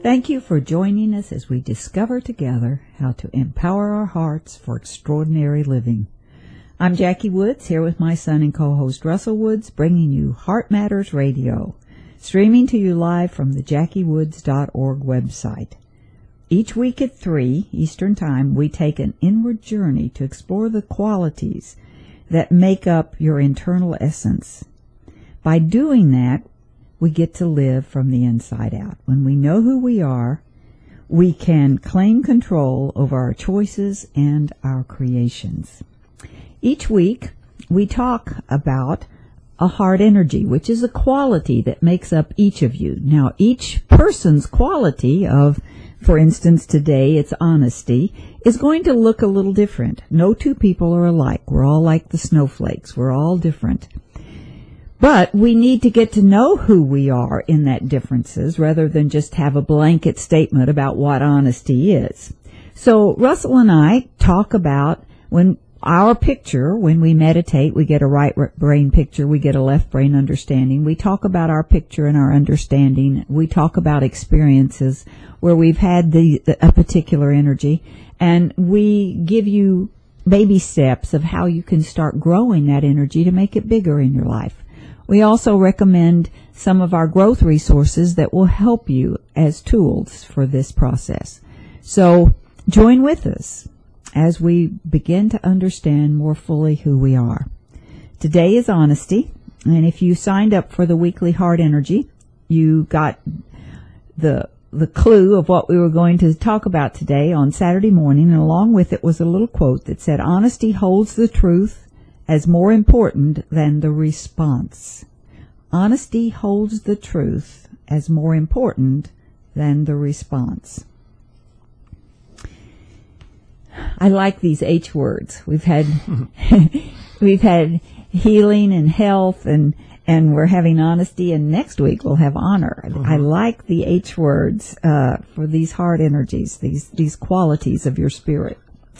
Thank you for joining us as we discover together how to empower our hearts for extraordinary living. I'm Jackie Woods, here with my son and co-host Russell Woods, bringing you Heart Matters Radio, streaming to you live from the JackieWoods.org website. Each week at 3 Eastern Time, we take an inward journey to explore the qualities that make up your internal essence. By doing that, we get to live from the inside out. When we know who we are, we can claim control over our choices and our creations. Each week, we talk about a heart energy, which is a quality that makes up each of you. Now, each person's quality of, for instance, today it's honesty, is going to look a little different. No two people are alike. We're all like the snowflakes. We're all different. But we need to get to know who we are in that differences rather than just have a blanket statement about what honesty is. So Russell and I talk about when we meditate, we get a right brain picture, we get a left brain understanding. We talk about our picture and our understanding. We talk about experiences where we've had a particular energy, and we give you baby steps of how you can start growing that energy to make it bigger in your life. We also recommend some of our growth resources that will help you as tools for this process. So join with us as we begin to understand more fully who we are. Today is honesty, and if you signed up for the weekly Heart Energy, you got the clue of what we were going to talk about today on Saturday morning, and along with it was a little quote that said, "Honesty holds the truth as more important than the response." Honesty holds the truth as more important than the response. I like these H words. We've had healing and health, and we're having honesty, and next week we'll have honor. Mm-hmm. I like the H words for these heart energies, these qualities of your spirit.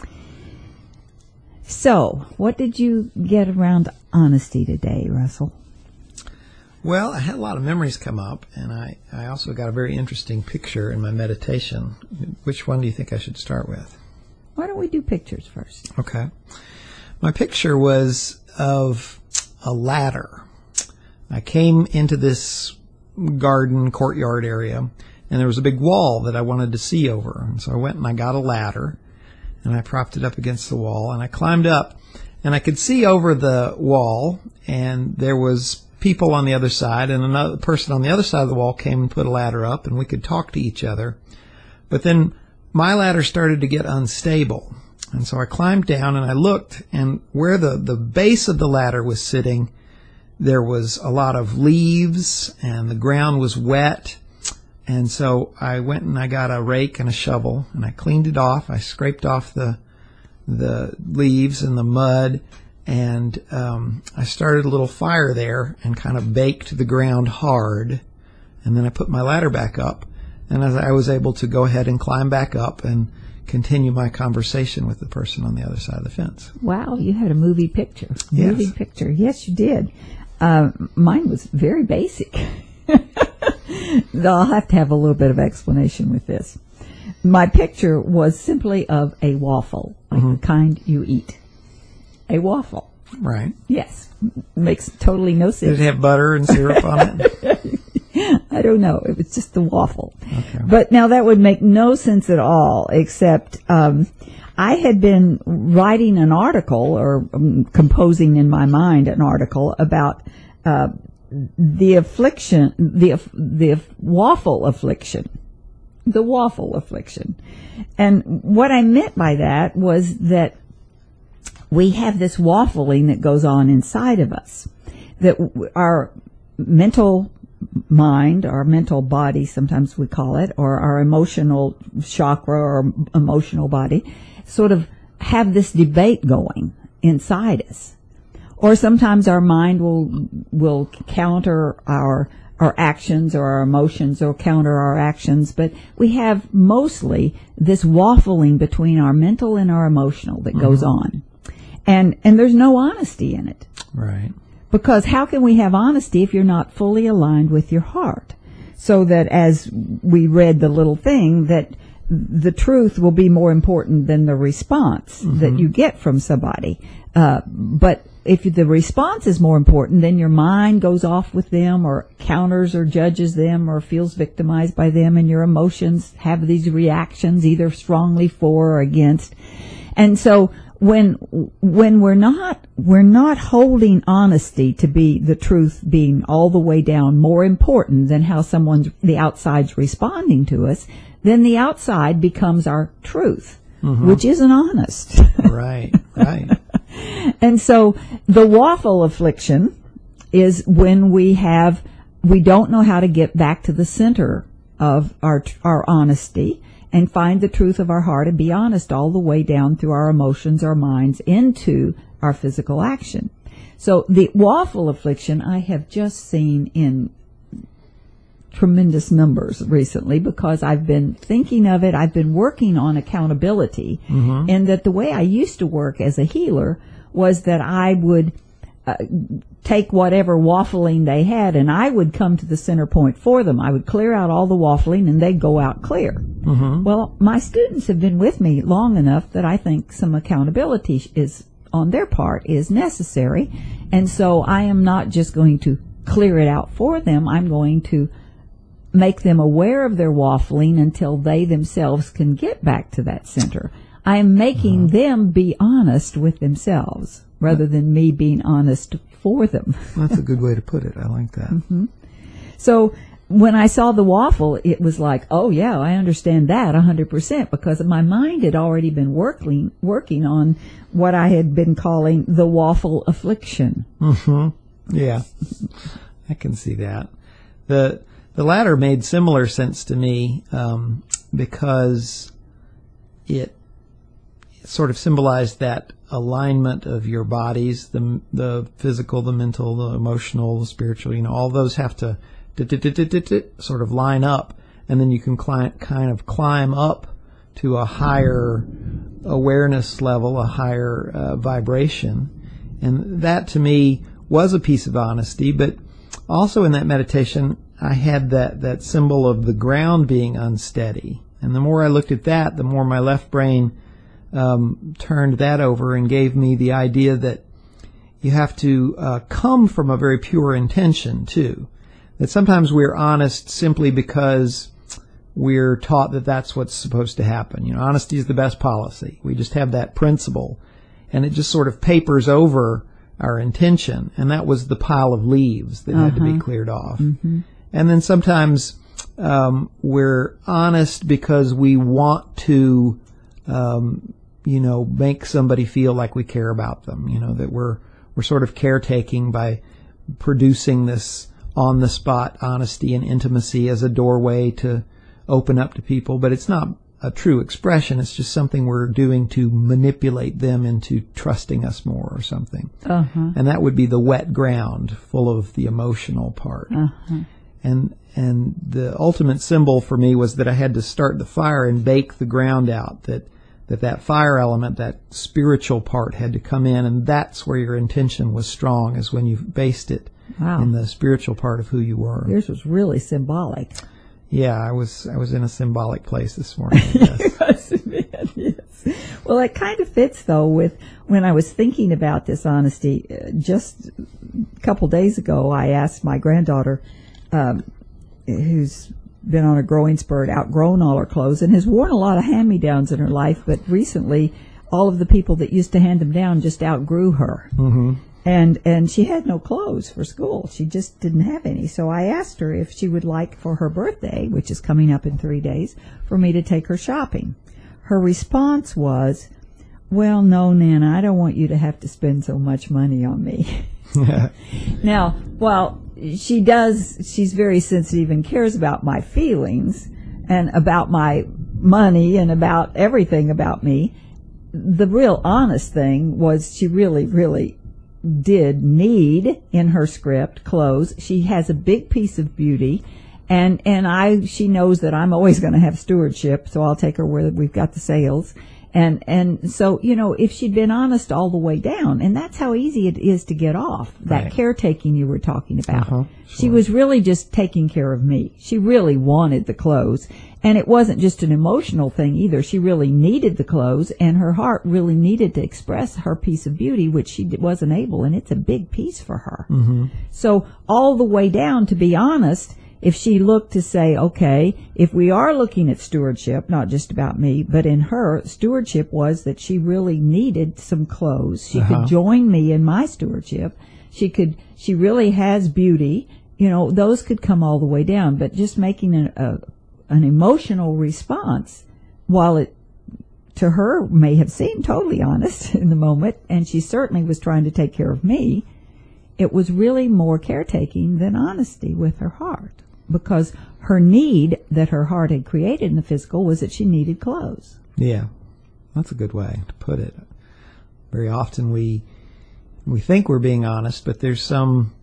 So, what did you get around honesty today, Russell? Well, I had a lot of memories come up, and I also got a very interesting picture in my meditation. Which one do you think I should start with? Why don't we do pictures first? Okay. My picture was of a ladder. I came into this garden courtyard area, and there was a big wall that I wanted to see over. And so I went and I got a ladder, and I propped it up against the wall, and I climbed up, and I could see over the wall, and there was people on the other side, and another person on the other side of the wall came and put a ladder up, and we could talk to each other. But then my ladder started to get unstable, and so I climbed down, and I looked, and where the base of the ladder was sitting, there was a lot of leaves, and the ground was wet. And so I went and I got a rake and a shovel, and I cleaned it off. I scraped off the leaves and the mud, and I started a little fire there and kind of baked the ground hard. And then I put my ladder back up, and as I was able to go ahead and climb back up and continue my conversation with the person on the other side of the fence. Wow, you had a movie picture. Yes. Movie picture. Yes, you did. Mine was very basic. I'll have to have a little bit of explanation with this. My picture was simply of a waffle, like the kind you eat. A waffle. Right. Yes. Makes totally no sense. Did it have butter and syrup on it? I don't know. It was just a waffle. Okay. But now that would make no sense at all, except I had been writing an article or composing in my mind an article about the affliction, the waffle affliction. The waffle affliction. And what I meant by that was that we have this waffling that goes on inside of us, that our mental mind, our mental body, sometimes we call it, or our emotional chakra or emotional body, sort of have this debate going inside us. Or sometimes our mind will counter our actions, or our emotions or counter our actions, but we have mostly this waffling between our mental and our emotional that goes on. And there's no honesty in it. Right. Because how can we have honesty if you're not fully aligned with your heart? so that as we read the little thing, that the truth will be more important than the response that you get from somebody. But if the response is more important, then your mind goes off with them or counters or judges them or feels victimized by them, and your emotions have these reactions either strongly for or against. And so when we're not holding honesty to be the truth being all the way down more important than how the outside's responding to us, then the outside becomes our truth, which isn't honest. Right. And so the waffle affliction is when we don't know how to get back to the center of our honesty and find the truth of our heart and be honest all the way down through our emotions, our minds, into our physical action. So the waffle affliction I have just seen in tremendous numbers recently because I've been thinking of it. I've been working on accountability, and that the way I used to work as a healer was that I would take whatever waffling they had and I would come to the center point for them. I would clear out all the waffling and they'd go out clear. Well, my students have been with me long enough that I think some accountability is on their part is necessary, and so I am not just going to clear it out for them. I'm going to make them aware of their waffling until they themselves can get back to that center. I am making them be honest with themselves rather than me being honest for them. That's a good way to put it. I like that. So when I saw the waffle, it was like, oh yeah, I understand that 100% because my mind had already been working on what I had been calling the waffle affliction. Yeah, I can see that. The latter made similar sense to me because it sort of symbolized that alignment of your bodies, the physical, the mental, the emotional, the spiritual. All those have to sort of line up, and then you can kind of climb up to a higher awareness level, a higher vibration. And that to me was a piece of honesty, but also in that meditation, I had that symbol of the ground being unsteady. And the more I looked at that, the more my left brain turned that over and gave me the idea that you have to come from a very pure intention, too. That sometimes we're honest simply because we're taught that that's what's supposed to happen. Honesty is the best policy. We just have that principle. And it just sort of papers over our intention. And that was the pile of leaves that had to be cleared off. And then sometimes we're honest because we want to, make somebody feel like we care about them. That we're sort of caretaking by producing this on-the-spot honesty and intimacy as a doorway to open up to people. But it's not a true expression. It's just something we're doing to manipulate them into trusting us more or something. And that would be the wet ground full of the emotional part. And the ultimate symbol for me was that I had to start the fire and bake the ground out, that fire element, that spiritual part had to come in, and that's where your intention was strong, is when you based it in the spiritual part of who you were. Yours was really symbolic. Yeah, I was in a symbolic place this morning, I guess. Yes. Well, it kind of fits, though, with when I was thinking about this honesty. Just a couple days ago, I asked my granddaughter, who's been on a growing spurt, outgrown all her clothes, and has worn a lot of hand-me-downs in her life, but recently all of the people that used to hand them down just outgrew her. And she had no clothes for school. She just didn't have any. So I asked her if she would like, for her birthday, which is coming up in 3 days, for me to take her shopping. Her response was, well, no, Nana, I don't want you to have to spend so much money on me. Now, while she's very sensitive and cares about my feelings and about my money and about everything about me, the real honest thing was she really, really did need in her script clothes. She has a big piece of beauty, and she knows that I'm always going to have stewardship, so I'll take her where we've got the sales. And so, if she'd been honest all the way down, and that's how easy it is to get off, that caretaking you were talking about. Sure. She was really just taking care of me. She really wanted the clothes. And it wasn't just an emotional thing either. She really needed the clothes, and her heart really needed to express her piece of beauty, which she wasn't able, and it's a big piece for her. Mm-hmm. So all the way down, to be honest, if she looked to say, okay, if we are looking at stewardship, not just about me, but in her, stewardship was that she really needed some clothes. She could join me in my stewardship. She really has beauty. Those could come all the way down, but just making an emotional response, while it to her may have seemed totally honest in the moment, and she certainly was trying to take care of me, it was really more caretaking than honesty with her heart, because her need that her heart had created in the physical was that she needed clothes. Yeah, that's a good way to put it. Very often we think we're being honest, but there's some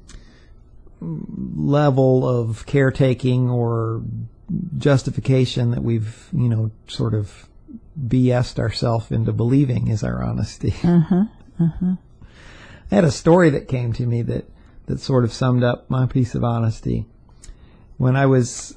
level of caretaking or justification that we've, sort of BS'd ourselves into believing is our honesty. I had a story that came to me that sort of summed up my piece of honesty. When I was,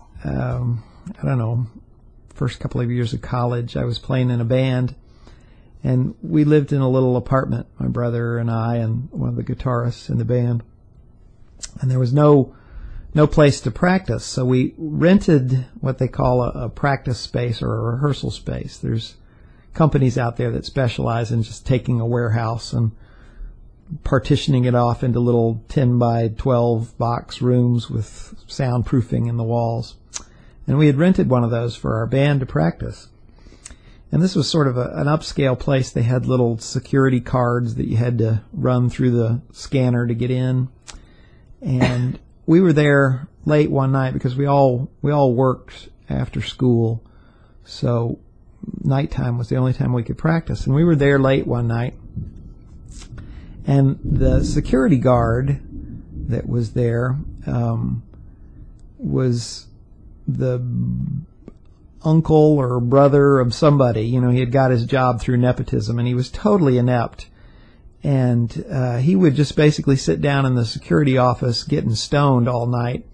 first couple of years of college, I was playing in a band, and we lived in a little apartment, my brother and I and one of the guitarists in the band. And there was no place to practice, so we rented what they call a practice space or a rehearsal space. There's companies out there that specialize in just taking a warehouse and partitioning it off into little 10 by 12 box rooms with soundproofing in the walls. And we had rented one of those for our band to practice. And this was sort of an upscale place. They had little security cards that you had to run through the scanner to get in. And we were there late one night because we all worked after school, so nighttime was the only time we could practice. And we were there late one night, and the security guard that was there was the uncle or brother of somebody. He had got his job through nepotism, and he was totally inept. And he would just basically sit down in the security office getting stoned all night.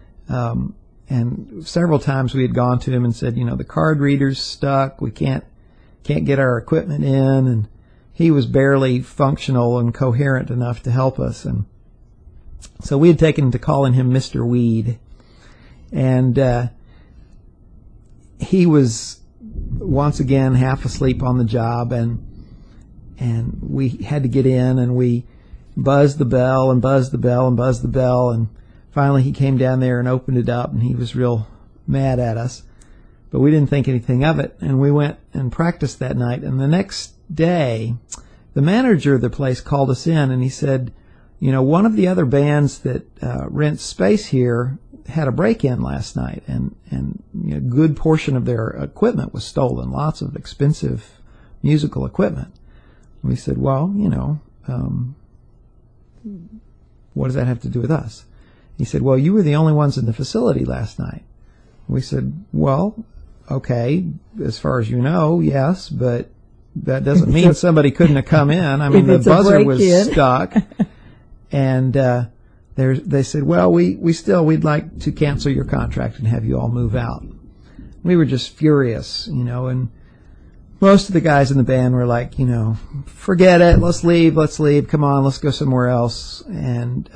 And several times we had gone to him and said, the card reader's stuck. We can't get our equipment in. And he was barely functional and coherent enough to help us. And so we had taken to calling him Mr. Weed. And he was once again half asleep on the job, and we had to get in, and we buzzed the bell and buzzed the bell and buzzed the bell, and finally he came down there and opened it up, and he was real mad at us. But we didn't think anything of it, and we went and practiced that night. And the next day, the manager of the place called us in, and he said, one of the other bands that rents space here had a break-in last night, and a good portion of their equipment was stolen, lots of expensive musical equipment. We said, well, what does that have to do with us? He said, well, you were the only ones in the facility last night. We said, well, okay, as far as you know, yes, but that doesn't mean somebody couldn't have come in. I mean, the buzzer was stuck. And they said, well, we'd like to cancel your contract and have you all move out. We were just furious, and most of the guys in the band were like, forget it, let's leave, come on, let's go somewhere else. And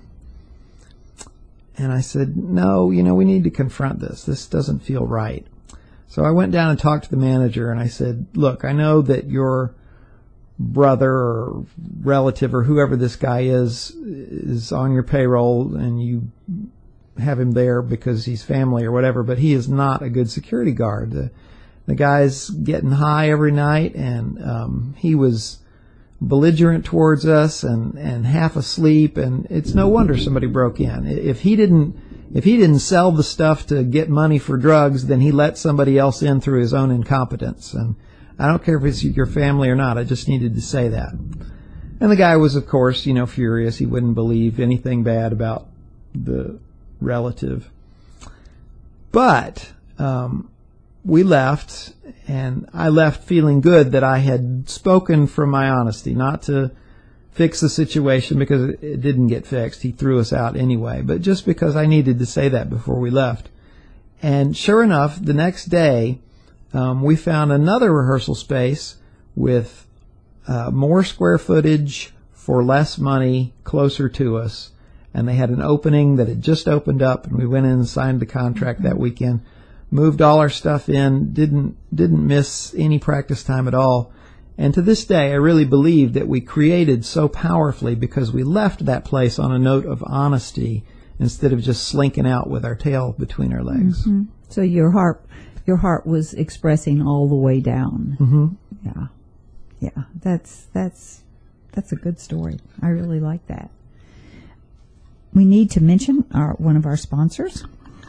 I said, no, we need to confront this. This doesn't feel right. So I went down and talked to the manager, and I said, look, I know that your brother or relative or whoever this guy is on your payroll, and you have him there because he's family or whatever, but he is not a good security guard. The guy's getting high every night, and he was belligerent towards us and half asleep, and it's no wonder somebody broke in. If he didn't sell the stuff to get money for drugs, then he let somebody else in through his own incompetence. And I don't care if it's your family or not, I just needed to say that. And the guy was, of course, furious. He wouldn't believe anything bad about the relative. But we left, and I left feeling good that I had spoken from my honesty, not to fix the situation because it didn't get fixed. He threw us out anyway, but just because I needed to say that before we left. And sure enough, the next day, we found another rehearsal space with more square footage for less money, closer to us. And they had an opening that had just opened up, and we went in and signed the contract that weekend. Moved all our stuff in, didn't miss any practice time at all. And to this day, I really believe that we created so powerfully because we left that place on a note of honesty instead of just slinking out with our tail between our legs. Mm-hmm. So your heart was expressing all the way down. Mm-hmm. Yeah. That's a good story. I really like that. We need to mention one of our sponsors.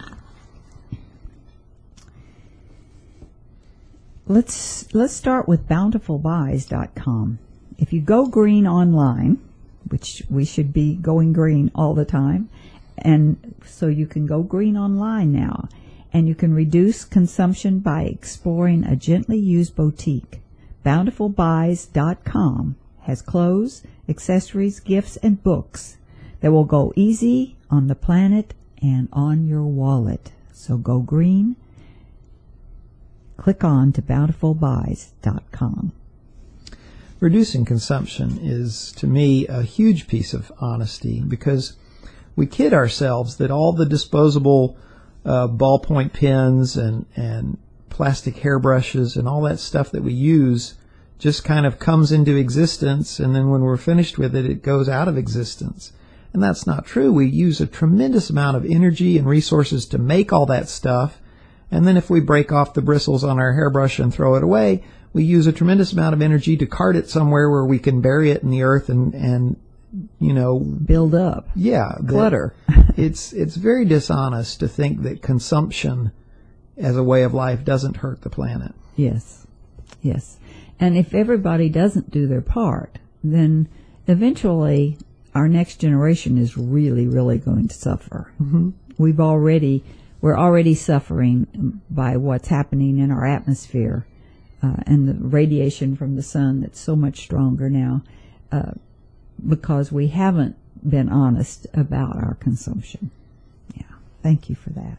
Let's start with bountifulbuys.com. If you go green online, which we should be going green all the time, and so you can go green online now, and you can reduce consumption by exploring a gently used boutique. Bountifulbuys.com has clothes, accessories, gifts, and books that will go easy on the planet and on your wallet. So go green. Click on to bountifulbuys.com. Reducing consumption is, to me, a huge piece of honesty because we kid ourselves that all the disposable ballpoint pens and plastic hairbrushes and all that stuff that we use just kind of comes into existence, and then when we're finished with it, it goes out of existence. And that's not true. We use a tremendous amount of energy and resources to make all that stuff. And then if we break off the bristles on our hairbrush and throw it away, we use a tremendous amount of energy to cart it somewhere where we can bury it in the earth and build up. Yeah. Clutter. It's very dishonest to think that consumption as a way of life doesn't hurt the planet. Yes. And if everybody doesn't do their part, then eventually our next generation is really, really going to suffer. Mm-hmm. We're already suffering by what's happening in our atmosphere and the radiation from the sun that's so much stronger now because we haven't been honest about our consumption. Yeah, thank you for that.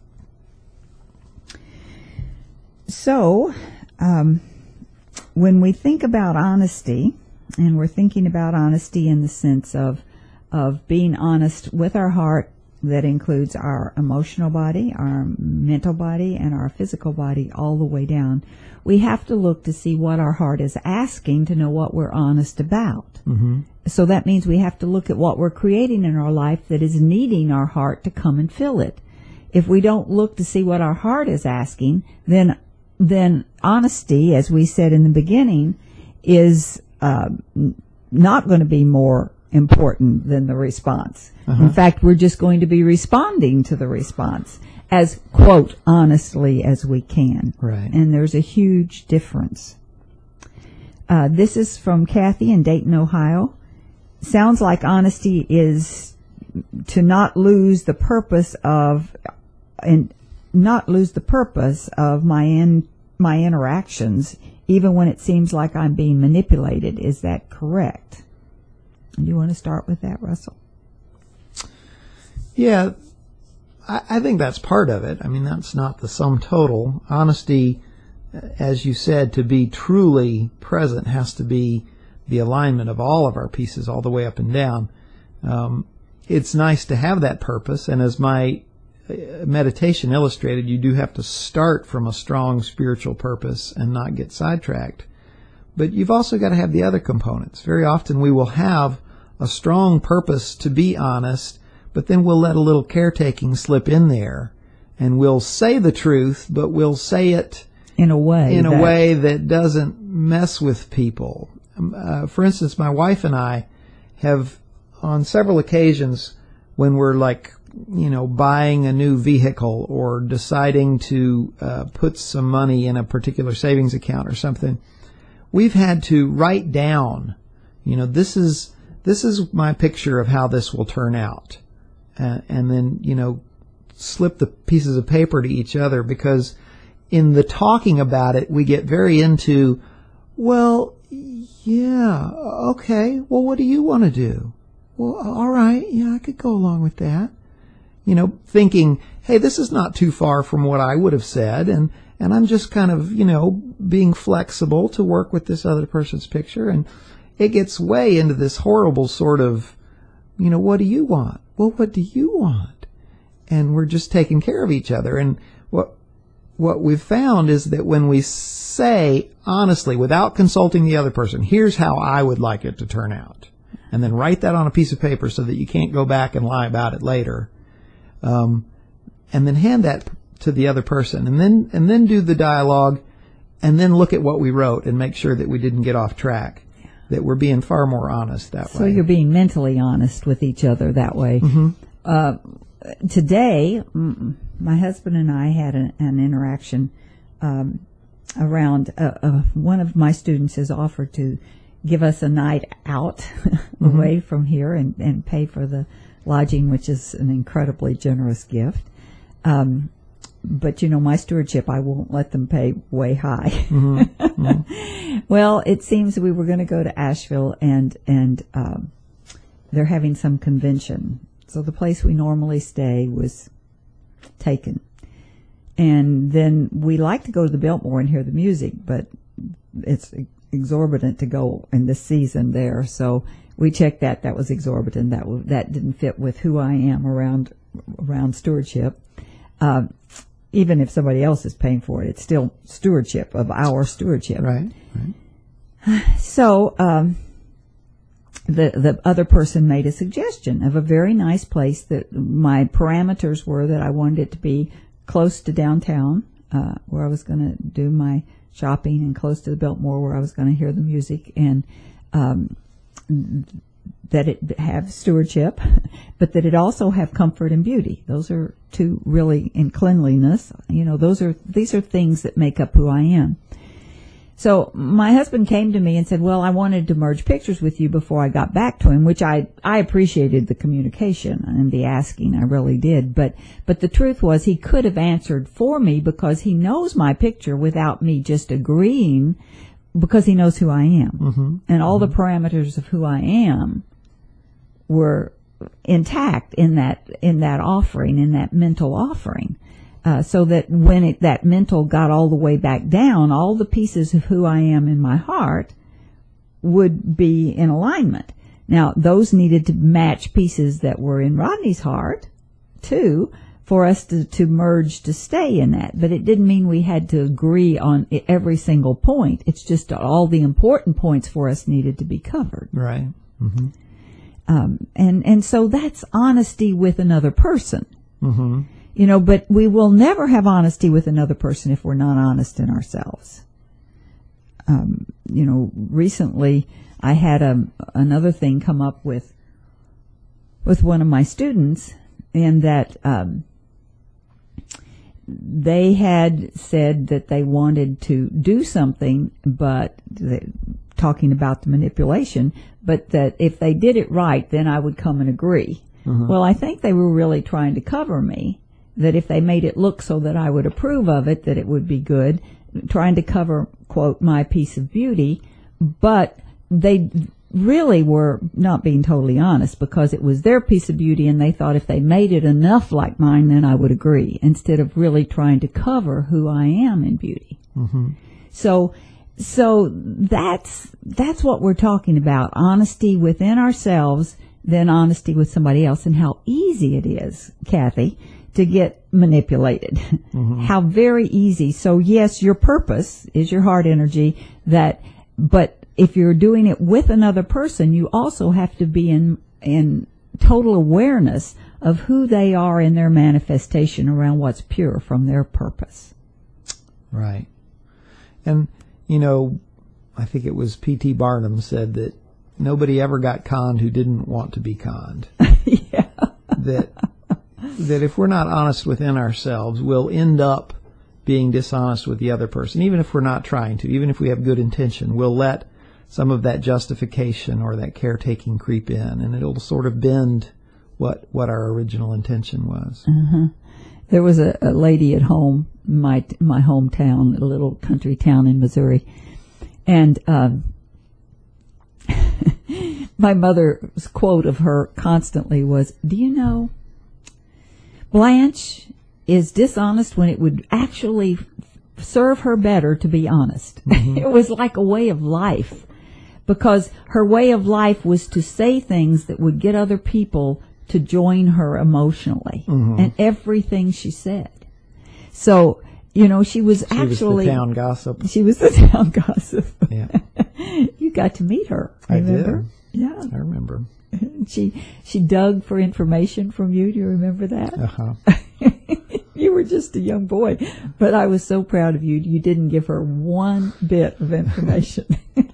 So, when we think about honesty, and we're thinking about honesty in the sense of being honest with our heart, that includes our emotional body, our mental body, and our physical body all the way down. We have to look to see what our heart is asking to know what we're honest about. Mm-hmm. So that means we have to look at what we're creating in our life that is needing our heart to come and fill it. If we don't look to see what our heart is asking, then honesty, as we said in the beginning, is not going to be more important than the response. Uh-huh. In fact, we're just going to be responding to the response as, quote, honestly as we can. Right. And there's a huge difference. This is from Kathy in Dayton, Ohio. Sounds like honesty is to not lose the purpose of my interactions, even when it seems like I'm being manipulated. Is that correct? Do you want to start with that, Russell? Yeah, I think that's part of it. I mean, that's not the sum total. Honesty, as you said, to be truly present has to be the alignment of all of our pieces all the way up and down. It's nice to have that purpose, and as my meditation illustrated, you do have to start from a strong spiritual purpose and not get sidetracked. But you've also got to have the other components. Very often we will have a strong purpose to be honest, but then we'll let a little caretaking slip in there, and we'll say the truth, but we'll say it in a way that doesn't mess with people. For instance, my wife and I have, on several occasions, when we're buying a new vehicle or deciding to put some money in a particular savings account or something, we've had to write down, this is my picture of how this will turn out. And then, slip the pieces of paper to each other, because in the talking about it, we get very into, well, yeah, okay, well, what do you want to do? Well, all right, yeah, I could go along with that. You know, thinking, hey, this is not too far from what I would have said, and I'm just kind of, you know, being flexible to work with this other person's picture, and it gets way into this horrible sort of, you know, what do you want? Well, what do you want? And we're just taking care of each other. And what we've found is that when we say honestly, without consulting the other person, here's how I would like it to turn out, and then write that on a piece of paper so that you can't go back and lie about it later, and then hand that to the other person, and then do the dialogue, and then look at what we wrote and make sure that we didn't get off track, that we're being far more honest that way. So you're being mentally honest with each other that way. Mm-hmm. Today, my husband and I had an interaction around one of my students has offered to give us a night out away from here and pay for the lodging, which is an incredibly generous gift. But, you know, my stewardship, I won't let them pay way high. Mm-hmm. Well, it seems we were going to go to Asheville, and they're having some convention. So the place we normally stay was taken. And then we like to go to the Biltmore and hear the music, but it's exorbitant to go in this season there. So we checked that. That was exorbitant. That didn't fit with who I am around stewardship. Even if somebody else is paying for it, it's still stewardship of our stewardship. Right. So the other person made a suggestion of a very nice place that my parameters were that I wanted it to be close to downtown, where I was going to do my shopping, and close to the Biltmore where I was going to hear the music, and that it have stewardship, but that it also have comfort and beauty. Those are two really, in cleanliness, you know, these are things that make up who I am. So my husband came to me and said, well, I wanted to merge pictures with you before I got back to him, which I appreciated the communication and the asking. I really did. But the truth was he could have answered for me because he knows my picture without me just agreeing, because he knows who I am. Mm-hmm. And all the parameters of who I am were intact in that offering, in that mental offering. So that when that mental got all the way back down, all the pieces of who I am in my heart would be in alignment. Now, those needed to match pieces that were in Rodney's heart, too, for us to merge to stay in that. But it didn't mean we had to agree on every single point. It's just that all the important points for us needed to be covered. Right. Mm-hmm. And so that's honesty with another person. Mm-hmm. You know, but we will never have honesty with another person if we're not honest in ourselves. You know, recently I had another thing come up with one of my students, in that they had said that they wanted to do something, but talking about the manipulation, but that if they did it right, then I would come and agree. Mm-hmm. Well, I think they were really trying to cover me, that if they made it look so that I would approve of it, that it would be good, trying to cover, quote, my piece of beauty, but they really were not being totally honest, because it was their piece of beauty, and they thought if they made it enough like mine, then I would agree, instead of really trying to cover who I am in beauty. Mm-hmm. So that's what we're talking about, honesty within ourselves, then honesty with somebody else, and how easy it is, Kathy, to get manipulated. Mm-hmm. How very easy. So yes, your purpose is your heart energy, but if you're doing it with another person, you also have to be in total awareness of who they are in their manifestation around what's pure from their purpose. Right. And, you know, I think it was P.T. Barnum said that nobody ever got conned who didn't want to be conned. Yeah. That if we're not honest within ourselves, we'll end up being dishonest with the other person. Even if we're not trying to, even if we have good intention, we'll let some of that justification or that caretaking creep in, and it'll sort of bend what our original intention was. Uh-huh. There was a lady at home my hometown, a little country town in Missouri. And my mother's quote of her constantly was, "Do you know, Blanche is dishonest when it would actually serve her better to be honest." Mm-hmm. It was like a way of life, because her way of life was to say things that would get other people to join her emotionally, mm-hmm. and everything she said. So, she was the town gossip. She was the town gossip. Yeah. You got to meet her, remember? I did. Yeah. I remember. She dug for information from you. Do you remember that? Uh-huh. You were just a young boy, but I was so proud of you. You didn't give her one bit of information.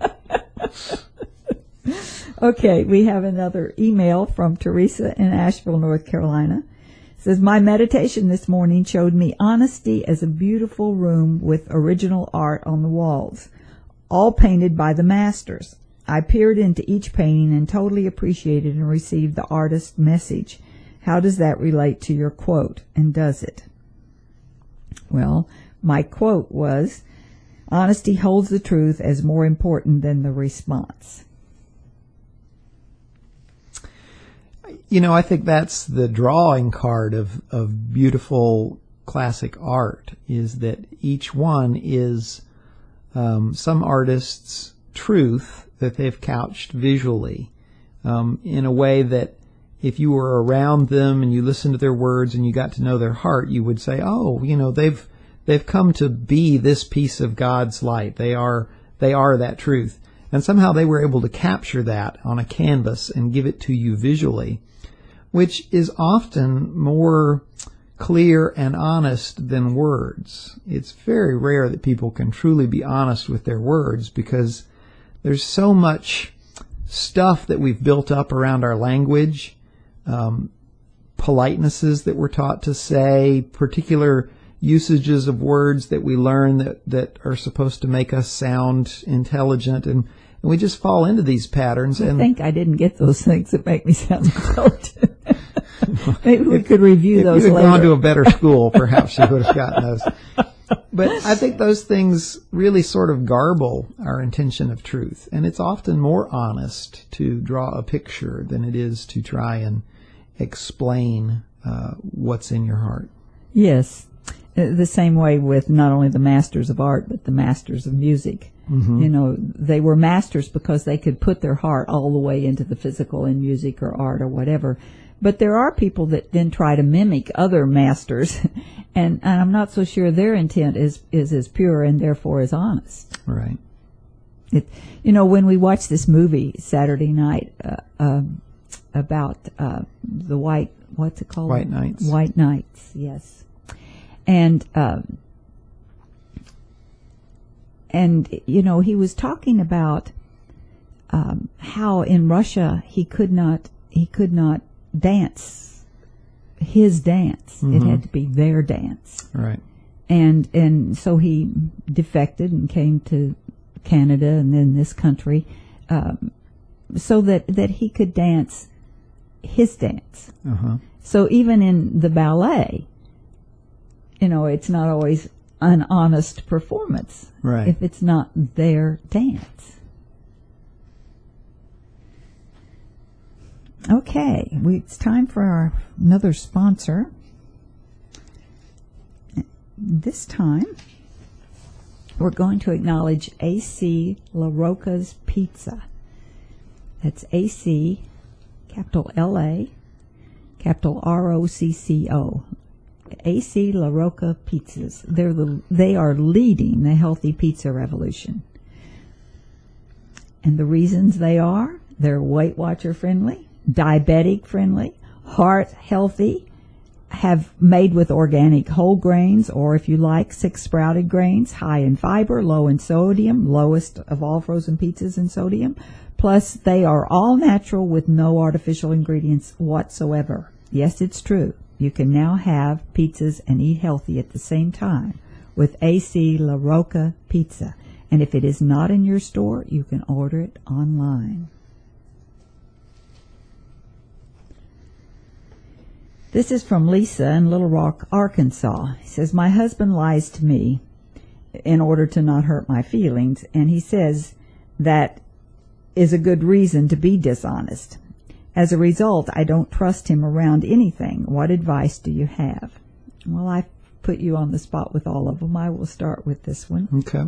Okay, we have another email from Teresa in Asheville, North Carolina. It says, "My meditation this morning showed me honesty as a beautiful room with original art on the walls, all painted by the masters. I peered into each painting and totally appreciated and received the artist's message. How does that relate to your quote, and does it?" Well, my quote was, "Honesty holds the truth as more important than the response." I think that's the drawing card of beautiful classic art, is that each one is some artist's truth that they've couched visually in a way that if you were around them and you listened to their words and you got to know their heart, you would say, "Oh, they've come to be this piece of God's light. They are that truth." And somehow they were able to capture that on a canvas and give it to you visually, which is often more clear and honest than words. It's very rare that people can truly be honest with their words, because there's so much stuff that we've built up around our language, politenesses that we're taught to say, particular usages of words that we learn that are supposed to make us sound intelligent, and we just fall into these patterns. I think I didn't get those things that make me sound intelligent. Maybe we could review those later. If you had gone to a better school, perhaps you would have gotten those. But I think those things really sort of garble our intention of truth. And it's often more honest to draw a picture than it is to try and explain what's in your heart. Yes. The same way with not only the masters of art, but the masters of music. Mm-hmm. They were masters because they could put their heart all the way into the physical in music or art or whatever. But there are people that then try to mimic other masters, and I'm not so sure their intent is as pure and therefore as honest. Right. When we watched this movie Saturday night about the what's it called? White Knights. White Knights, yes. And he was talking about how in Russia he could not dance his dance. Mm-hmm. It had to be their dance. Right. And so he defected and came to Canada and then this country so that he could dance his dance. Uh-huh. So even in the ballet, it's not always an honest performance, right, if it's not their dance. Okay, it's time for another sponsor. This time, we're going to acknowledge A.C. La Rocca's Pizza. That's A.C., capital L-A, capital R-O-C-C-O. A.C. La Rocca Pizzas. They are leading the healthy pizza revolution. And the reasons they're Weight Watcher friendly, diabetic friendly, heart healthy, have made with organic whole grains, or if you like, 6 sprouted grains, high in fiber, low in sodium, lowest of all frozen pizzas in sodium. Plus, they are all natural with no artificial ingredients whatsoever. Yes, it's true. You can now have pizzas and eat healthy at the same time with A.C. La Rocca Pizza. And if it is not in your store, you can order it online. This is from Lisa in Little Rock, Arkansas. He says, my husband lies to me in order to not hurt my feelings, and he says that is a good reason to be dishonest. As a result, I don't trust him around anything. What advice do you have? Well, I put you on the spot with all of them. I will start with this one. Okay.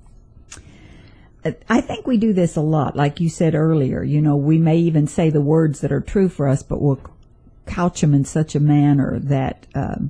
I think we do this a lot. Like you said earlier, we may even say the words that are true for us, but we'll couch them in such a manner that,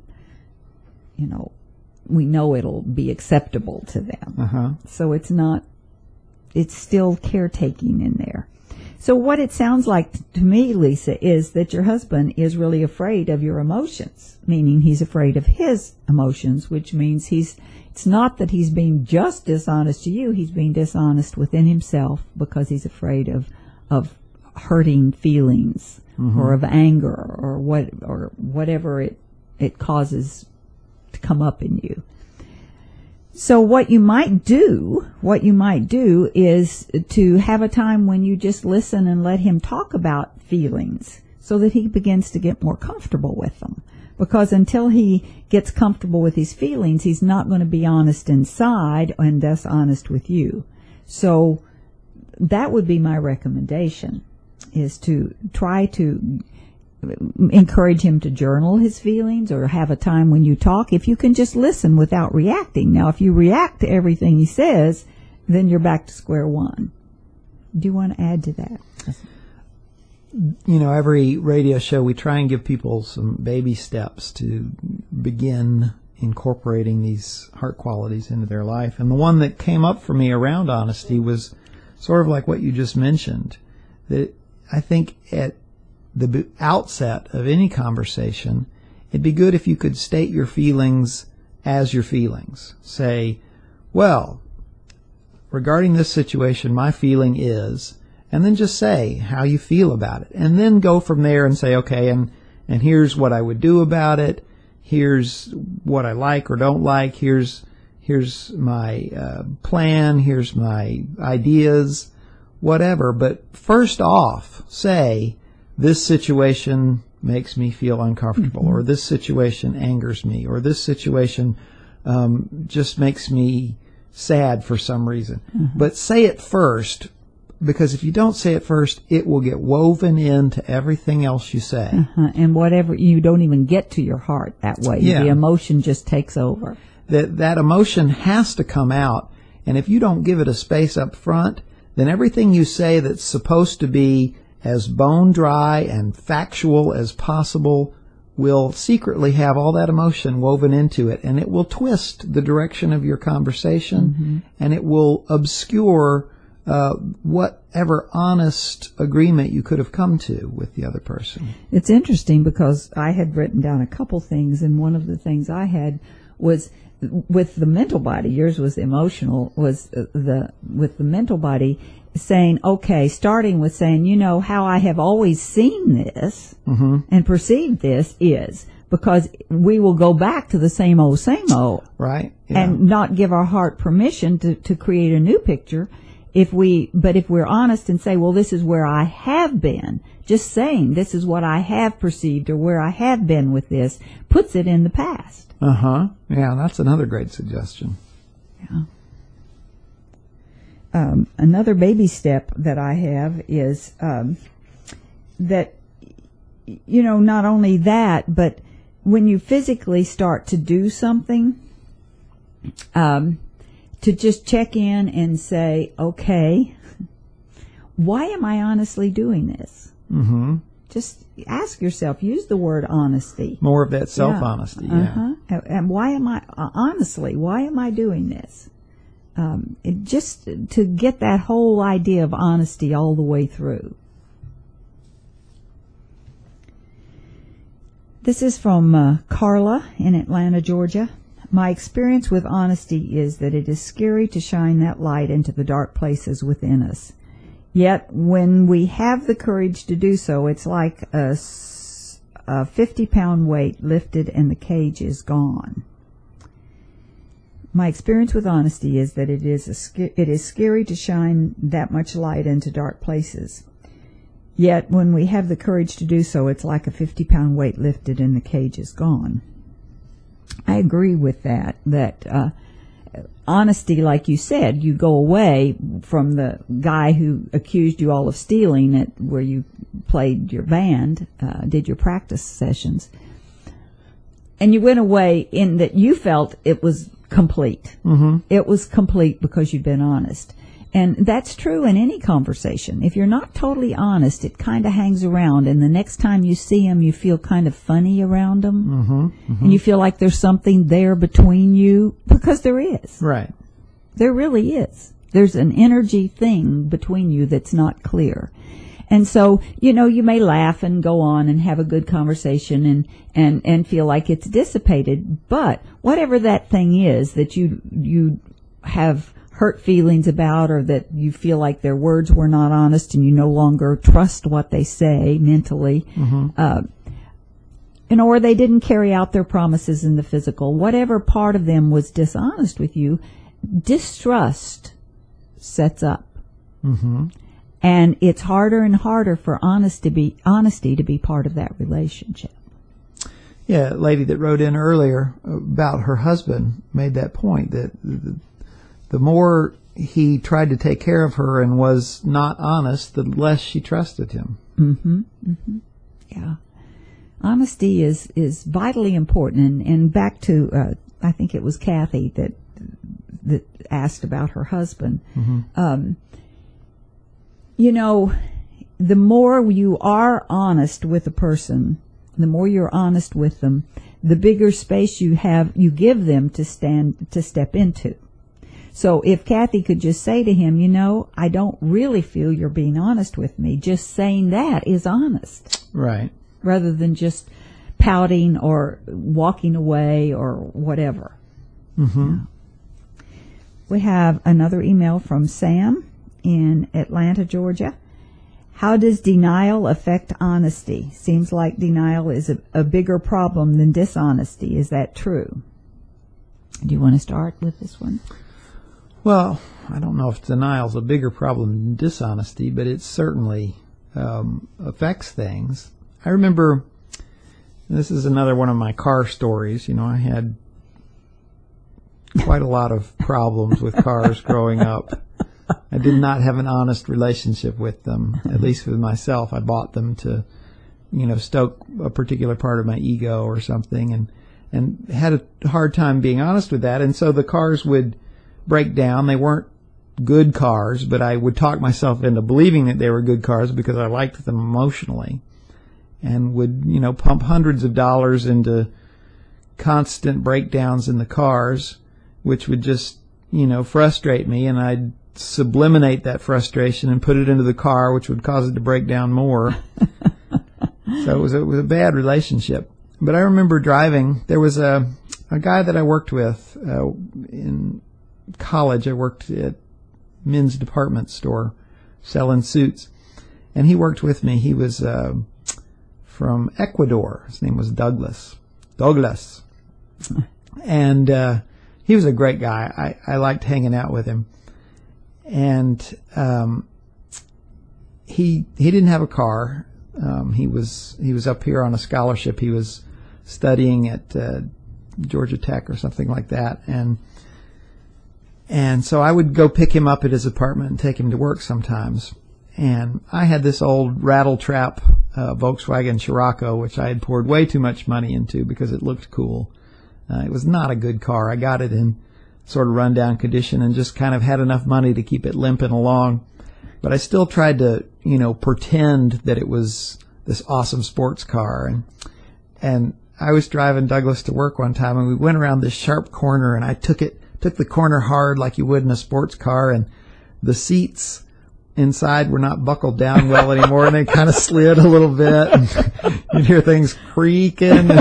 we know it'll be acceptable to them. Uh-huh. So it's still caretaking in there. So what it sounds like to me, Lisa, is that your husband is really afraid of your emotions, meaning he's afraid of his emotions, which means it's not that he's being just dishonest to you, he's being dishonest within himself because he's afraid of hurting feelings or of anger or whatever it causes to come up in you. So what you might do is to have a time when you just listen and let him talk about feelings so that he begins to get more comfortable with them. Because until he gets comfortable with his feelings, he's not going to be honest inside and thus honest with you. So that would be my recommendation, is to try to encourage him to journal his feelings or have a time when you talk. If you can just listen without reacting. Now, if you react to everything he says, then you're back to square one. Do you want to add to that? Every radio show we try and give people some baby steps to begin incorporating these heart qualities into their life. And the one that came up for me around honesty was sort of like what you just mentioned, that I think at the outset of any conversation, it'd be good if you could state your feelings as your feelings. Say, well, regarding this situation, my feeling is, and then just say how you feel about it. And then go from there and say, okay, and here's what I would do about it. Here's what I like or don't like. Here's my plan. Here's my ideas, whatever. But first off, say, this situation makes me feel uncomfortable, or this situation angers me, or this situation just makes me sad for some reason. But say it first, because if you don't say it first, it will get woven into everything else you say. And whatever, you don't even get to your heart that way. Yeah. The emotion just takes over. That emotion has to come out, and if you don't give it a space up front, then everything you say that's supposed to be as bone dry and factual as possible will secretly have all that emotion woven into it, and it will twist the direction of your conversation, and it will obscure whatever honest agreement you could have come to with the other person. It's interesting because I had written down a couple things, and one of the things I had was with the mental body. Yours was emotional. Was with the mental body, saying, okay, starting with saying, how I have always seen this and perceived this is, because we will go back to the same old, right? Yeah. And not give our heart permission to create a new picture. But if we're honest and say, well, this is where I have been, just saying this is what I have perceived or where I have been with this puts it in the past. Yeah, that's another great suggestion. Yeah. Another baby step that I have is that, not only that, but when you physically start to do something, to just check in and say, okay, why am I honestly doing this? Just ask yourself, use the word honesty. More of that self-honesty, yeah. And why am I doing this? Just to get that whole idea of honesty all the way through. This is from Carla in Atlanta, Georgia. My experience with honesty is that it is scary to shine that light into the dark places within us. Yet when we have the courage to do so, it's like a 50-pound weight lifted and the cage is gone. My experience with honesty is that it is scary to shine that much light into dark places. Yet when we have the courage to do so, it's like a 50-pound weight lifted and the cage is gone. I agree with that honesty, like you said, you go away from the guy who accused you all of stealing at where you played your band, did your practice sessions, and you went away in that you felt it was complete. Mm-hmm. It was complete because you'd been honest. And that's true in any conversation. If you're not totally honest, it kind of hangs around, and the next time you see them, you feel kind of funny around them, mm-hmm, mm-hmm. and you feel like there's something there between you, because there is. Right. There really is. There's an energy thing between you that's not clear. And so, you may laugh and go on and have a good conversation and feel like it's dissipated, but whatever that thing is that you have hurt feelings about, or that you feel like their words were not honest and you no longer trust what they say mentally, mm-hmm. Or they didn't carry out their promises in the physical, whatever part of them was dishonest with you, distrust sets up. Mm-hmm. And it's harder and harder for honesty to be part of that relationship. Yeah, a lady that wrote in earlier about her husband made that point, that the more he tried to take care of her and was not honest, the less she trusted him. Mm-hmm. Mm-hmm. Yeah. Honesty is vitally important. And back to, I think it was Kathy that asked about her husband. Mm-hmm. The more you are honest with a person, the more you're honest with them, the bigger space you give them to step into. So if Kathy could just say to him, I don't really feel you're being honest with me, just saying that is honest. Right. Rather than just pouting or walking away or whatever. Mm-hmm. Yeah. We have another email from Sam in Atlanta, Georgia. How does denial affect honesty? Seems like denial is a bigger problem than dishonesty. Is that true? Do you want to start with this one? Well, I don't know if denial's a bigger problem than dishonesty, but it certainly affects things. I remember, this is another one of my car stories. I had quite a lot of problems with cars growing up. I did not have an honest relationship with them, at least with myself. I bought them to, stoke a particular part of my ego or something, and had a hard time being honest with that. And so the cars would break down. They weren't good cars, but I would talk myself into believing that they were good cars because I liked them emotionally, and would, pump hundreds of dollars into constant breakdowns in the cars, which would just, frustrate me, and I'd subliminate that frustration and put it into the car, which would cause it to break down more. So it was a bad relationship. But I remember driving. There was a guy that I worked with in college. I worked at men's department store selling suits, and he worked with me. He was from Ecuador. His name was Douglas. And he was a great guy. I liked hanging out with him. And he didn't have a car. He was up here on a scholarship. He was studying at Georgia Tech or something like that, and so I would go pick him up at his apartment and take him to work sometimes. And I had this old rattletrap Volkswagen Scirocco, which I had poured way too much money into because it looked cool. It was not a good car. I got it in sort of rundown condition and just kind of had enough money to keep it limping along. But I still tried to, pretend that it was this awesome sports car. And I was driving Douglas to work one time, and we went around this sharp corner, and I took the corner hard like you would in a sports car, and the seats inside were not buckled down well anymore, and they kind of slid a little bit, and you'd hear things creaking.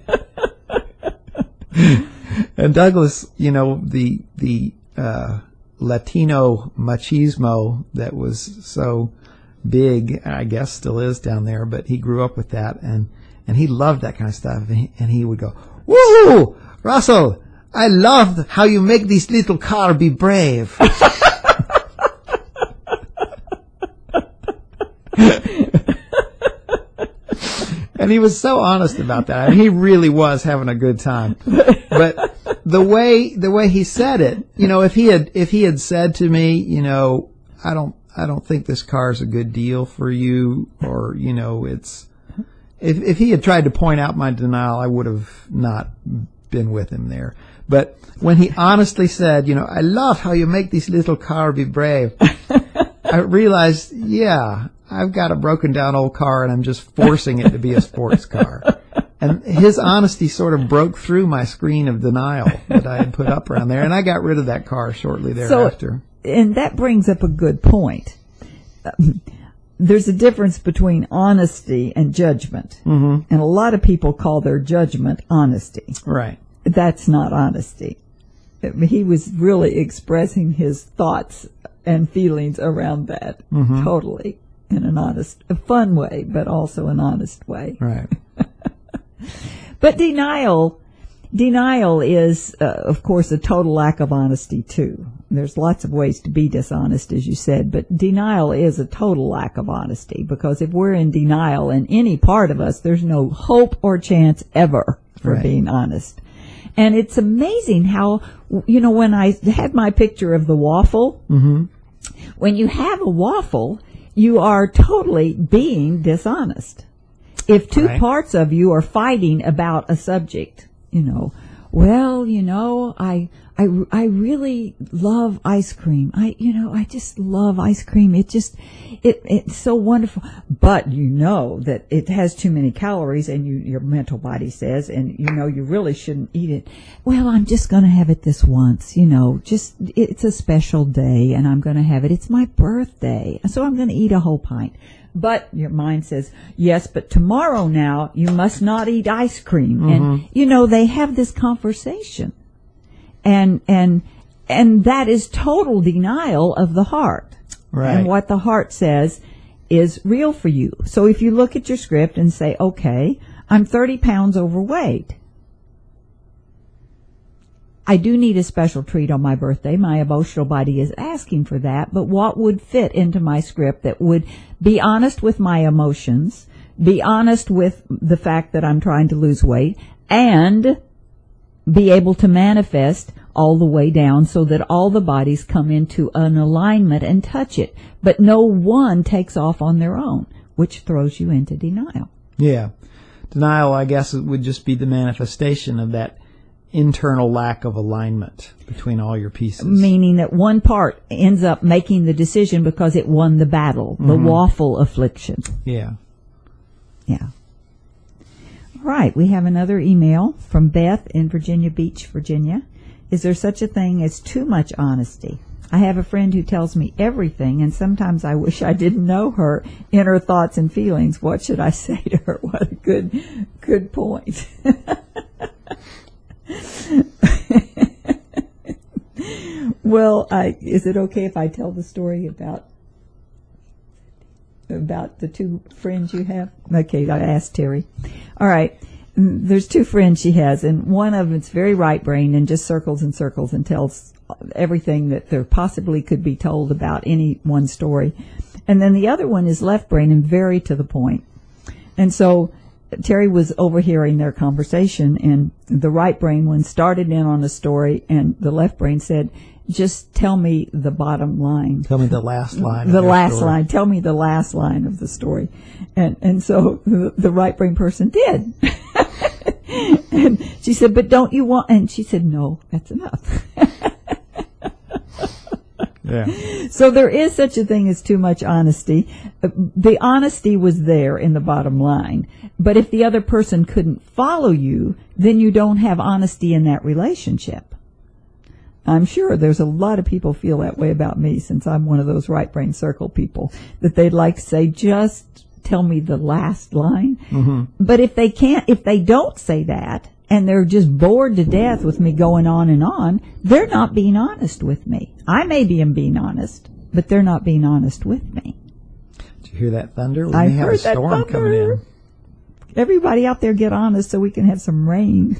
And Douglas, the Latino machismo that was so big, I guess still is down there, but he grew up with that, and he loved that kind of stuff, and he would go, "Woo, Russell, I love how you make this little car be brave." And he was so honest about that. I mean, he really was having a good time. But the way he said it, if he had said to me, I don't think this car's a good deal for you, or, if he had tried to point out my denial, I would have not been with him there. But when he honestly said, I love how you make this little car be brave, I realized, yeah, I've got a broken down old car and I'm just forcing it to be a sports car. And his honesty sort of broke through my screen of denial that I had put up around there, and I got rid of that car shortly thereafter. And that brings up a good point. There's a difference between honesty and judgment. Mm-hmm. And a lot of people call their judgment honesty. Right. That's not honesty. He was really expressing his thoughts and feelings around that totally in a fun way, but also an honest way. Right. But denial is, of course, a total lack of honesty, too. There's lots of ways to be dishonest, as you said, but denial is a total lack of honesty, because if we're in denial in any part of us, there's no hope or chance ever for being honest. And it's amazing how, when I had my picture of the waffle, when you have a waffle, you are totally being dishonest. If two parts of you are fighting about a subject, I really love ice cream. I just love ice cream. It's so wonderful. But that it has too many calories, and your mental body says, and you really shouldn't eat it. Well, I'm just going to have it this once, it's a special day and I'm going to have it. It's my birthday. So I'm going to eat a whole pint. But your mind says, yes, but tomorrow now you must not eat ice cream. And, they have this conversation. And that is total denial of the heart. Right. And what the heart says is real for you. So if you look at your script and say, okay, I'm 30 pounds overweight. I do need a special treat on my birthday. My emotional body is asking for that. But what would fit into my script that would be honest with my emotions, be honest with the fact that I'm trying to lose weight, and be able to manifest all the way down so that all the bodies come into an alignment and touch it. But no one takes off on their own, which throws you into denial. Yeah. Denial, I guess, would just be the manifestation of that internal lack of alignment between all your pieces. Meaning that one part ends up making the decision because it won the battle, the waffle affliction. Yeah. Yeah. All right, we have another email from Beth in Virginia Beach, Virginia. Is there such a thing as too much honesty? I have a friend who tells me everything, and sometimes I wish I didn't know her inner thoughts and feelings. What should I say to her? What a good point. Well, is it okay if I tell the story about the two friends you have? Okay, I asked Terry. All right. There's two friends she has, and one of them's very right-brained and just circles and circles and tells everything that there possibly could be told about any one story. And then the other one is left-brained and very to the point. And so Terry was overhearing their conversation, and the right-brain one started in on a story, and the left-brain said, just tell me the bottom line. Tell me the last line. The last line. Tell me the last line of the story. And so the right brain person did. And she said, but don't you want, and she said, no, that's enough. Yeah. So there is such a thing as too much honesty. The honesty was there in the bottom line. But if the other person couldn't follow you, then you don't have honesty in that relationship. I'm sure there's a lot of people feel that way about me, since I'm one of those right brain circle people, that they'd like to say, just tell me the last line. Mm-hmm. But if they don't say that, and they're just bored to death with me going on and on, they're not being honest with me. I may be being honest, but they're not being honest with me. Did you hear that thunder? We may have a storm coming in. Everybody out there get honest so we can have some rain.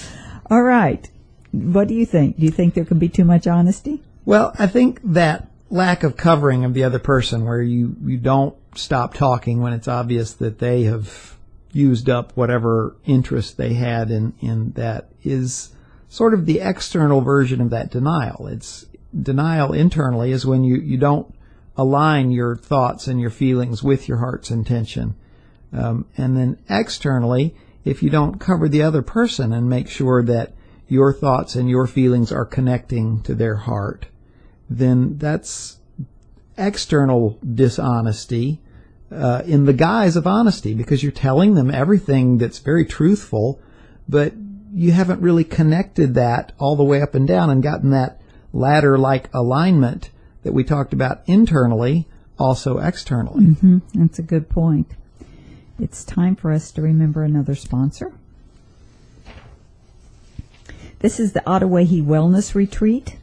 All right. What do you think? Do you think there can be too much honesty? Well, I think that lack of covering of the other person, where you don't stop talking when it's obvious that they have used up whatever interest they had in that, is sort of the external version of that denial. It's denial internally is when you don't align your thoughts and your feelings with your heart's intention. And then externally, if you don't cover the other person and make sure that your thoughts and your feelings are connecting to their heart, then that's external dishonesty in the guise of honesty, because you're telling them everything that's very truthful, but you haven't really connected that all the way up and down and gotten that ladder-like alignment that we talked about internally, also externally. Mm-hmm. That's a good point. It's time for us to remember another sponsor. This is the Ottawahee Wellness Retreat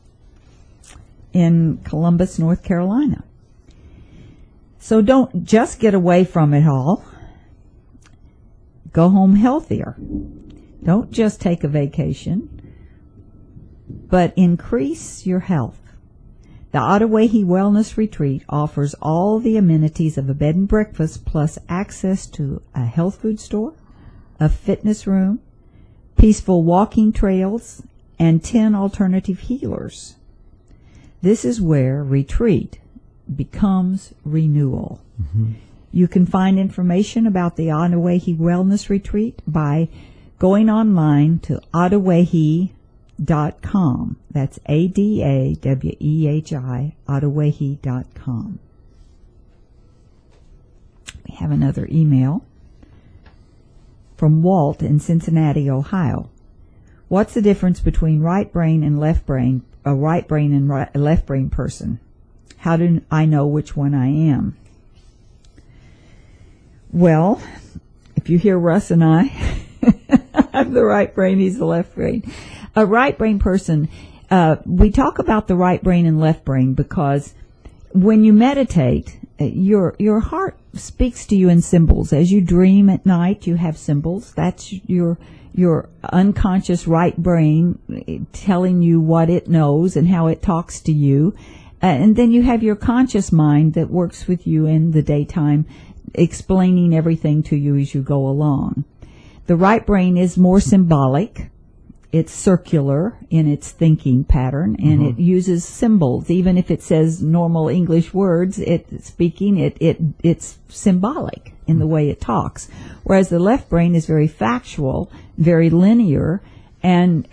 in Columbus, North Carolina. So don't just get away from it all. Go home healthier. Don't just take a vacation, but increase your health. The Ottawahee Wellness Retreat offers all the amenities of a bed and breakfast, plus access to a health food store, a fitness room, peaceful walking trails, and 10 alternative healers. This is where retreat becomes renewal. Mm-hmm. You can find information about the Ottawahee Wellness Retreat by going online to Ottawahee.com. That's ADAWEHI, Ottawahee.com. We have another email from Walt in Cincinnati, Ohio. What's the difference between right brain and left brain, a right brain and left brain person? How do I know which one I am? Well, if you hear Russ and I have the right brain, he's the left brain. A right brain person, we talk about the right brain and left brain because when you meditate, your heart speaks to you in symbols. As you dream at night, you have symbols. That's your unconscious right brain telling you what it knows and how it talks to you. And then you have your conscious mind that works with you in the daytime, explaining everything to you as you go along. The right brain is more symbolic. It's circular in its thinking pattern, and it uses symbols. Even if it says normal English words, it's symbolic in the way it talks. Whereas the left brain is very factual, very linear, and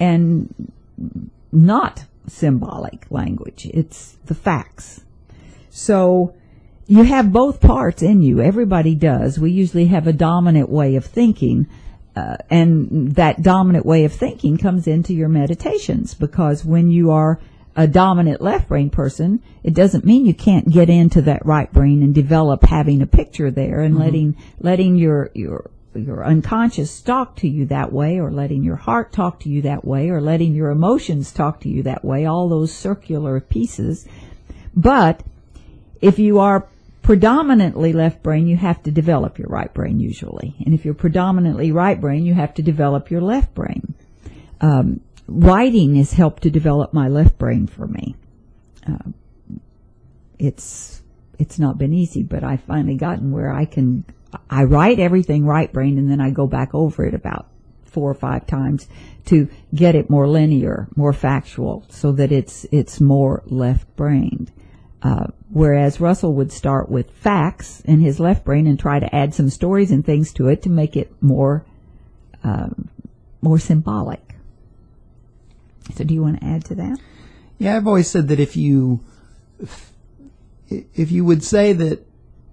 not symbolic language. It's the facts. So you have both parts in you. Everybody does. We usually have a dominant way of thinking. And that dominant way of thinking comes into your meditations, because when you are a dominant left brain person, it doesn't mean you can't get into that right brain and develop having a picture there and letting your unconscious talk to you that way, or letting your heart talk to you that way, or letting your emotions talk to you that way, all those circular pieces. But if you are predominantly left brain, you have to develop your right brain usually. And if you're predominantly right brain, you have to develop your left brain. Writing has helped to develop my left brain for me. It's not been easy, but I've finally gotten where I write everything right brain, and then I go back over it about 4 or 5 times to get it more linear, more factual, so that it's more left brained. Whereas Russell would start with facts in his left brain and try to add some stories and things to it to make it more symbolic. So do you want to add to that? Yeah, I've always said that if you would say that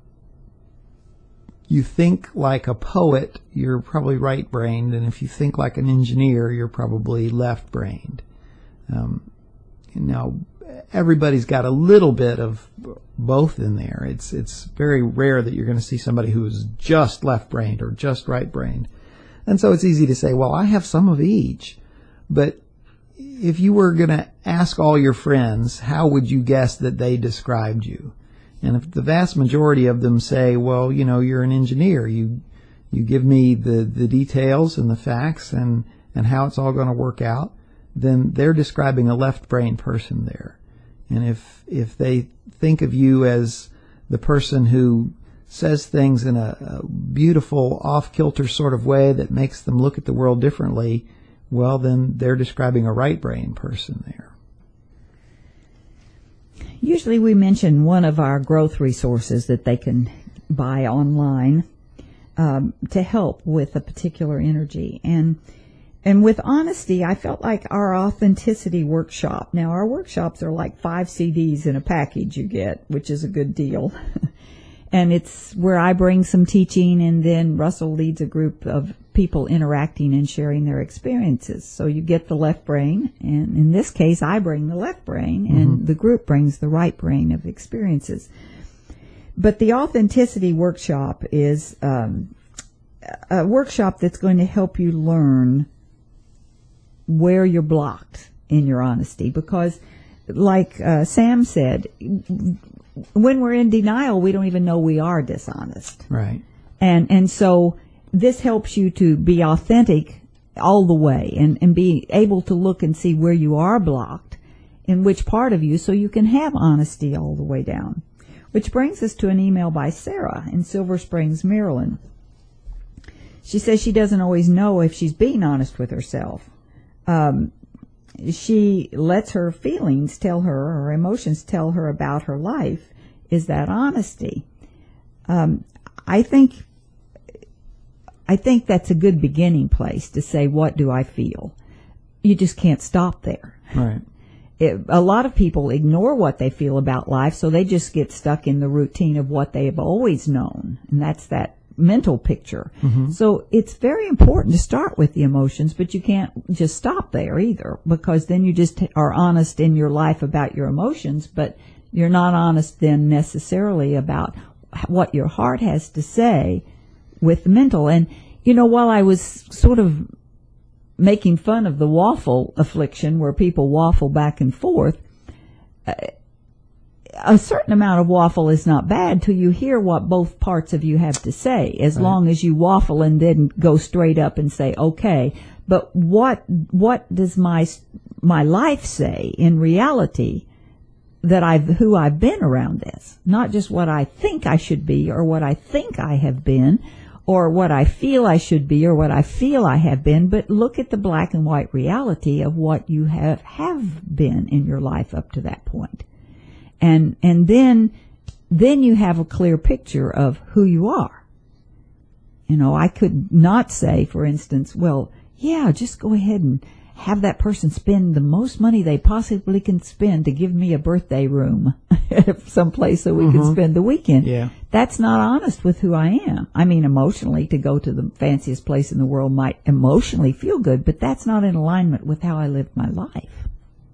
you think like a poet, you're probably right-brained, and if you think like an engineer, you're probably left-brained. Now, everybody's got a little bit of both in there. It's very rare that you're going to see somebody who is just left-brained or just right-brained. And so it's easy to say, well, I have some of each. But if you were going to ask all your friends, how would you guess that they described you? And if the vast majority of them say, well, you're an engineer, you give me the details and the facts and how it's all going to work out, then they're describing a left-brain person there. And if they think of you as the person who says things in a beautiful, off-kilter sort of way that makes them look at the world differently, well, then they're describing a right brain person there. Usually we mention one of our growth resources that they can buy online to help with a particular energy. And with honesty, I felt like our authenticity workshop. Now, our workshops are like 5 CDs in a package you get, which is a good deal. And it's where I bring some teaching, and then Russell leads a group of people interacting and sharing their experiences. So you get the left brain, and in this case, I bring the left brain, and the group brings the right brain of experiences. But the authenticity workshop is a workshop that's going to help you learn where you're blocked in your honesty, because like Sam said, when we're in denial, we don't even know we are dishonest. Right. And so this helps you to be authentic all the way and be able to look and see where you are blocked, in which part of you, so you can have honesty all the way down. Which brings us to an email by Sarah in Silver Springs, Maryland. She says she doesn't always know if she's being honest with herself. She lets her feelings tell her, or emotions tell her about her life. Is that honesty? I think that's a good beginning place to say, what do I feel? You just can't stop there. Right. A lot of people ignore what they feel about life, so they just get stuck in the routine of what they have always known, and that's that mental picture. So it's very important to start with the emotions, but you can't just stop there either, because then you just are honest in your life about your emotions, but you're not honest then necessarily about what your heart has to say with the mental. And, you know, while I was sort of making fun of the waffle affliction where people waffle back and forth, a certain amount of waffle is not bad till you hear what both parts of you have to say, as long as you waffle and then go straight up and say, okay, but what does my life say in reality that who I've been around this? Not just what I think I should be, or what I think I have been, or what I feel I should be, or what I feel I have been, but look at the black and white reality of what you have been in your life up to that point. And then you have a clear picture of who you are. You know, I could not say, for instance, well, yeah, just go ahead and have that person spend the most money they possibly can spend to give me a birthday room someplace so we can spend the weekend. Yeah. That's not honest with who I am. I mean, emotionally, to go to the fanciest place in the world might emotionally feel good, but that's not in alignment with how I lived my life.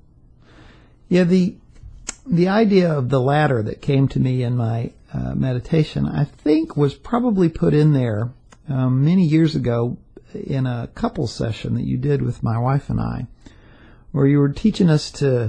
Yeah, the idea of the ladder that came to me in my meditation, I think, was probably put in there many years ago in a couples session that you did with my wife and I, where you were teaching us to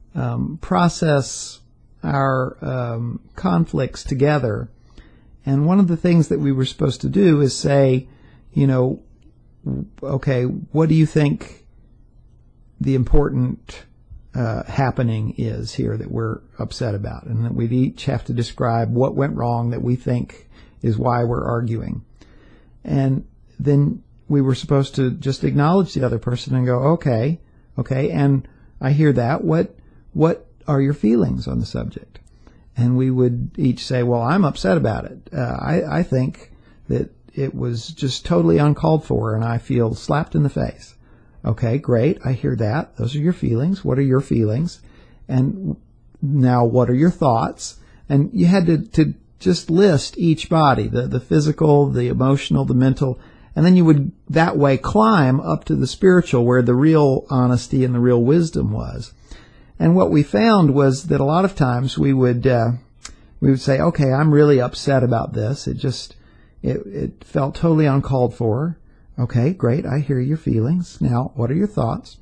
process our conflicts together. And one of the things that we were supposed to do is say, you know, okay, what do you think the important happening is here that we're upset about? And that we'd each have to describe what went wrong that we think is why we're arguing. And then we were supposed to just acknowledge the other person and go, okay, and I hear that. What are your feelings on the subject? And we would each say, well, I'm upset about it. I think that it was just totally uncalled for, and I feel slapped in the face. Okay, great. I hear that. Those are your feelings. What are your feelings? And now what are your thoughts? And you had to just list each body, the physical, the emotional, the mental, and then you would that way climb up to the spiritual where the real honesty and the real wisdom was. And what we found was that a lot of times we would say, okay, I'm really upset about this. It felt totally uncalled for. Okay, great. I hear your feelings. Now, what are your thoughts?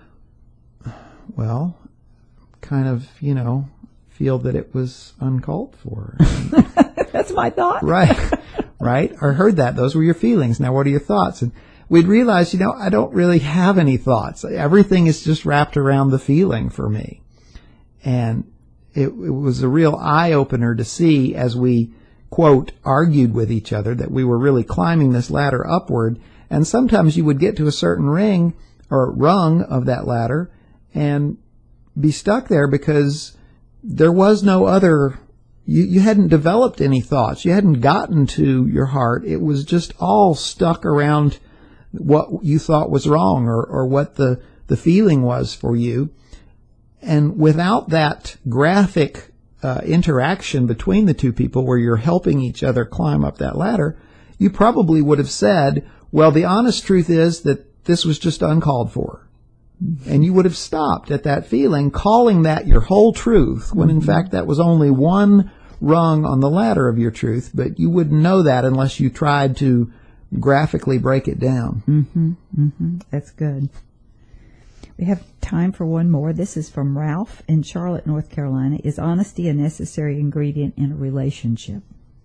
Well, kind of, feel that it was uncalled for. That's my thought. Right. I heard that. Those were your feelings. Now, what are your thoughts? And we'd realize, I don't really have any thoughts. Everything is just wrapped around the feeling for me. And it was a real eye-opener to see as we, quote, argued with each other that we were really climbing this ladder upward. And sometimes you would get to a certain ring or rung of that ladder and be stuck there because there was no other, you hadn't developed any thoughts. You hadn't gotten to your heart. It was just all stuck around what you thought was wrong or what the feeling was for you. And without that graphic interaction between the two people where you're helping each other climb up that ladder, you probably would have said, well, the honest truth is that this was just uncalled for. And you would have stopped at that feeling, calling that your whole truth, when in fact that was only one rung on the ladder of your truth, but you wouldn't know that unless you tried to graphically break it down. That's good. We have time for one more. This is from Ralph in Charlotte, North Carolina. Is honesty a necessary ingredient in a relationship?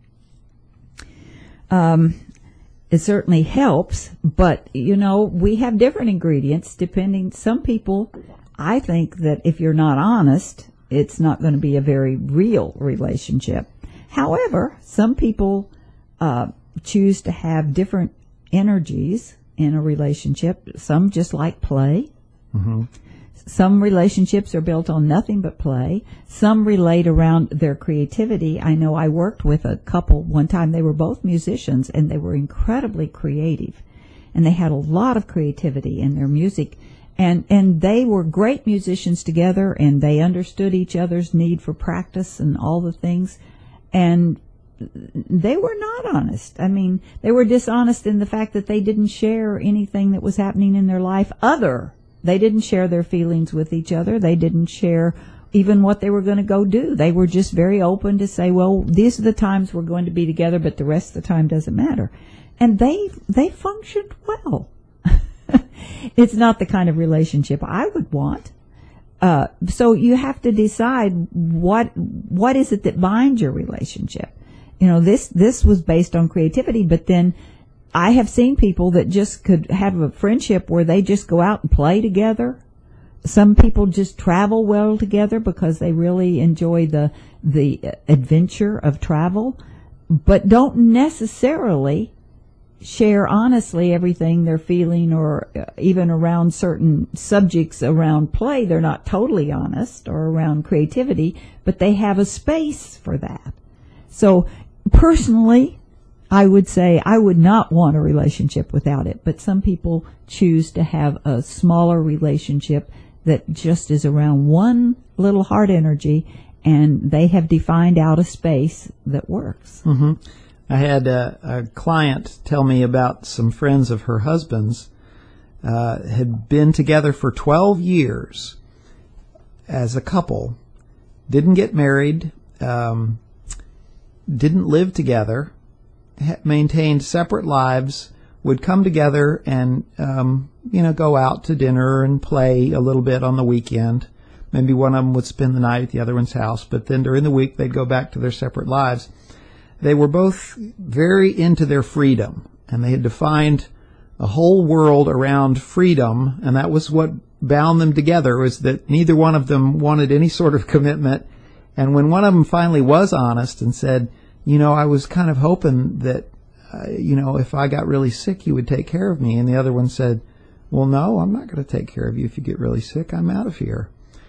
It certainly helps, but, we have different ingredients depending. Some people, I think that if you're not honest, it's not going to be a very real relationship. However, some people choose to have different energies in a relationship. Some just like play. Some relationships are built on nothing but play. Some relate around their creativity. I know I worked with a couple one time. They were both musicians, and they were incredibly creative. And they had a lot of creativity in their music. And they were great musicians together, and they understood each other's need for practice and all the things. And they were not honest. I mean, they were dishonest in the fact that they didn't share anything that was happening in their life They didn't share their feelings with each other. They didn't share even what they were going to go do. They were just very open to say, well, these are the times we're going to be together, but the rest of the time doesn't matter. And they functioned well. It's not the kind of relationship I would want. So you have to decide what is it that binds your relationship. This was based on creativity, but then I have seen people that just could have a friendship where they just go out and play together. Some people just travel well together because they really enjoy the adventure of travel, but don't necessarily share honestly everything they're feeling, or even around certain subjects around play. They're not totally honest, or around creativity, but they have a space for that. So personally, I would say I would not want a relationship without it, but some people choose to have a smaller relationship that just is around one little heart energy, and they have defined out a space that works. I had a client tell me about some friends of her husband's, had been together for 12 years as a couple, didn't get married, didn't live together, maintained separate lives, would come together and, go out to dinner and play a little bit on the weekend. Maybe one of them would spend the night at the other one's house, but then during the week they'd go back to their separate lives. They were both very into their freedom, and they had defined a whole world around freedom, and that was what bound them together, was that neither one of them wanted any sort of commitment. And when one of them finally was honest and said, I was kind of hoping that, if I got really sick, you would take care of me. And the other one said, well, no, I'm not going to take care of you if you get really sick. I'm out of here.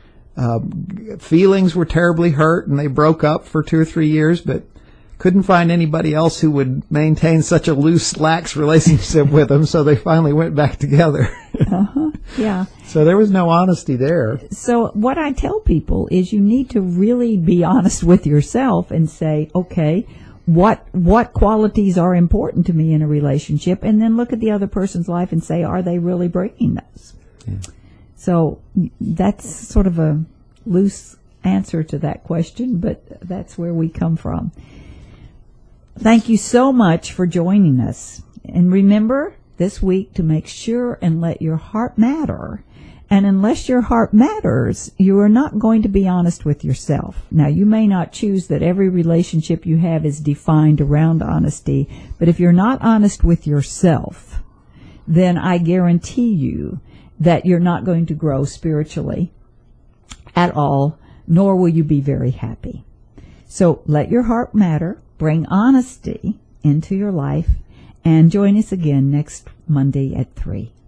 Feelings were terribly hurt, and they broke up for 2 or 3 years, but couldn't find anybody else who would maintain such a loose, lax relationship with them, so they finally went back together. Yeah. So there was no honesty there. So what I tell people is you need to really be honest with yourself and say, okay, what qualities are important to me in a relationship, and then look at the other person's life and say, are they really bringing those? Yeah. So that's sort of a loose answer to that question, but that's where we come from. Thank you so much for joining us. And remember this week to make sure and let your heart matter. And unless your heart matters, you are not going to be honest with yourself. Now, you may not choose that every relationship you have is defined around honesty, but if you're not honest with yourself, then I guarantee you that you're not going to grow spiritually at all, nor will you be very happy. So let your heart matter, bring honesty into your life, and join us again next Monday at 3.